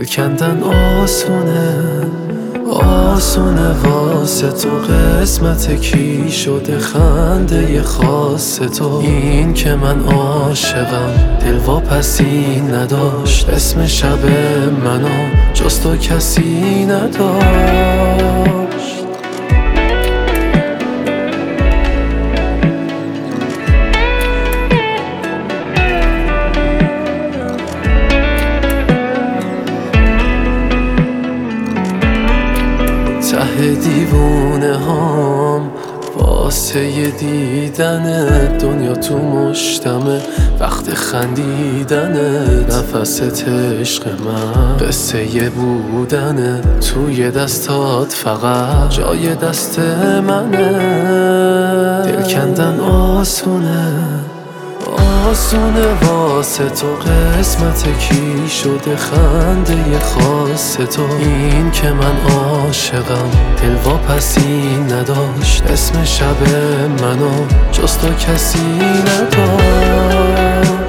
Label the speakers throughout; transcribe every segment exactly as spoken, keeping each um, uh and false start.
Speaker 1: کندن آسونه آسونه واسه تو، قسمت کی شده خنده خاص تو. این که من عاشقم دلواپسی نداشت، اسم شب منو جز تو کسی نداشت. ته دیوونه هام واسه دیدن دنیا تو مشتمه، وقت خندیدنه نفست عشق من، قصه بودنه توی دستات فقط جای دست منه. دل کندن آسونه آسونه واسه تو، قسمت کی شده خنده خاص تو. این که من عاشقم دلواپسی نداشت، اسم شب منو جز تو کسی نداشت.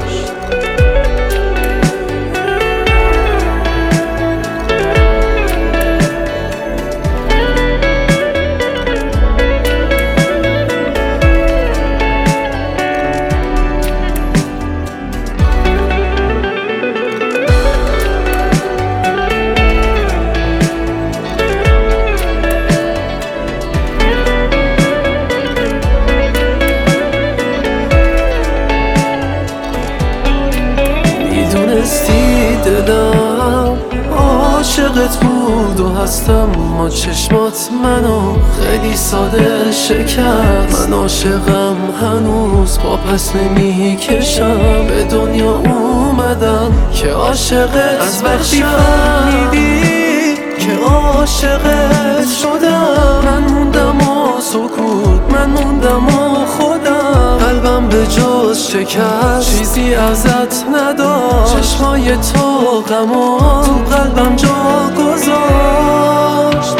Speaker 1: میدونستی دلم عاشقت بود و هستم، ما چشمات منو خیلی ساده شکست. من عاشقم هنوز با پس نمی کشم، به دنیا اومدم که عاشقت از وقتی فهمیدی که عاشقت شدم. من موندم و سکوت، من موندم و خودم، قلبم به جز شکست چیزی ازت نداشت. چشمای تو غمو تو قلبم جا گذاشت.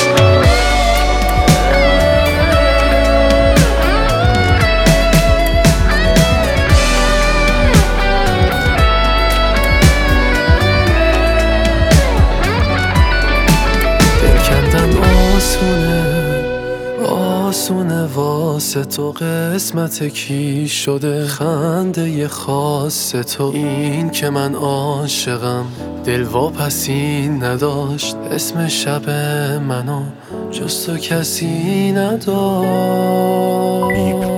Speaker 1: دل کندن آسونه آسونه واسه تو، قسمت کی شده خنده خاص تو. این که من عاشقم دلواپسی نداشت، اسم شب منو جز تو کسی نداشت.